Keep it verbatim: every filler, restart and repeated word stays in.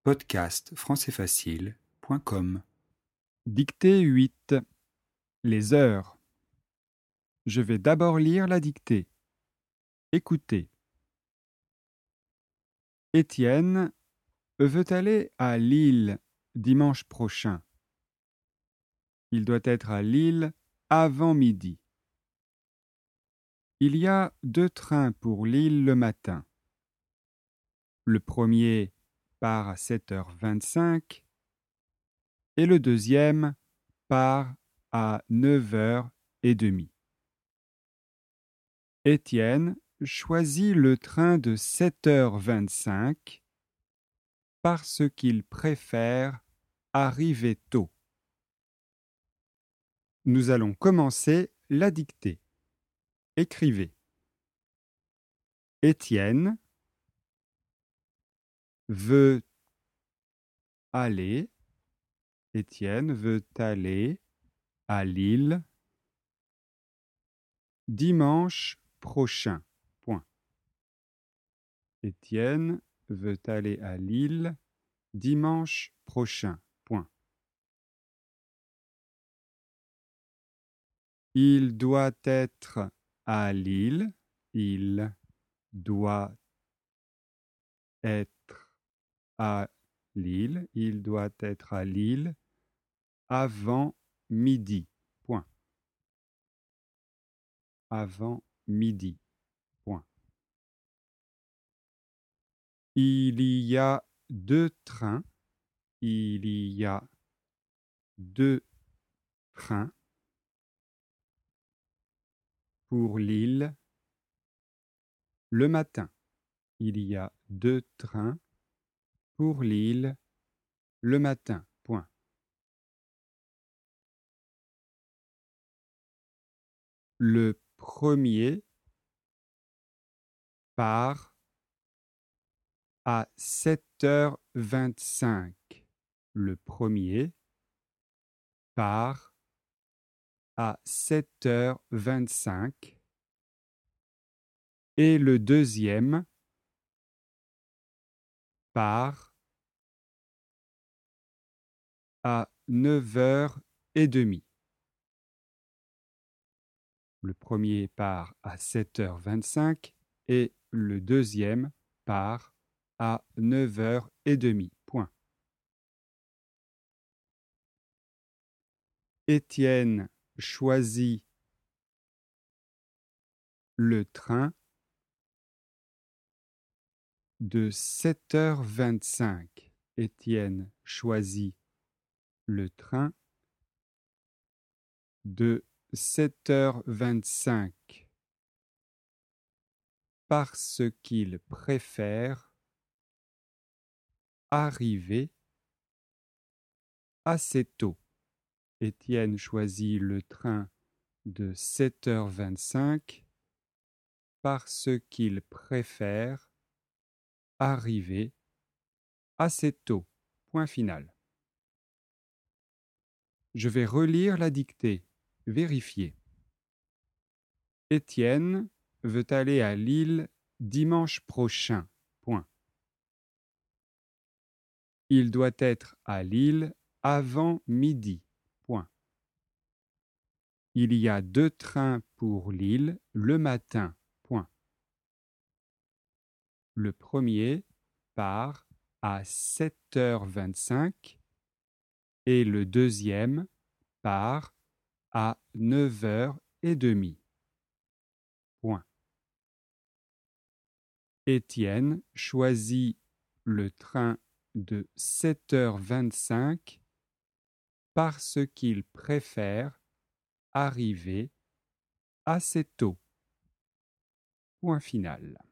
podcast français facile point com. Dictée huit. Les heures. Je vais d'abord lire la dictée. Écoutez. Étienne veut aller à Lille dimanche prochain. Il doit être à Lille avant midi. Il y a deux trains pour Lille le matin. Le premier part à sept heures vingt-cinq et le deuxième part à neuf heures trente. Étienne choisit le train de sept heures vingt-cinq parce qu'il préfère arriver tôt. Nous allons commencer la dictée. Écrivez. Étienne veut aller, Étienne veut aller à Lille dimanche prochain. Point. Étienne veut aller à Lille dimanche prochain. Point. Il doit être à Lille. Il doit être à Lille. Il doit être à Lille avant midi. Point. Avant midi. Point. Il y a deux trains. Il y a deux trains pour Lille le matin. Il y a deux trains pour Lille le matin. Point. Le premier part à sept heures vingt-cinq. Le premier part à sept heures vingt-cinq et le deuxième part à neuf heures trente. Le premier part à sept heures vingt-cinq et le deuxième part à neuf heures trente. Point. Étienne choisit le train de sept heures vingt-cinq. Étienne choisit le train de sept heures vingt-cinq parce qu'il préfère arriver assez tôt. Étienne choisit le train de sept heures vingt-cinq parce qu'il préfère arriver assez tôt. Point final. Je vais relire la dictée. Vérifiez. Étienne veut aller à Lille dimanche prochain. Point. Il doit être à Lille avant midi. Point. Il y a deux trains pour Lille le matin. Point. Le premier part à sept heures vingt-cinq et le deuxième part à neuf heures trente. Point. Étienne choisit le train de sept heures vingt-cinq parce qu'il préfère arriver assez tôt. Point final.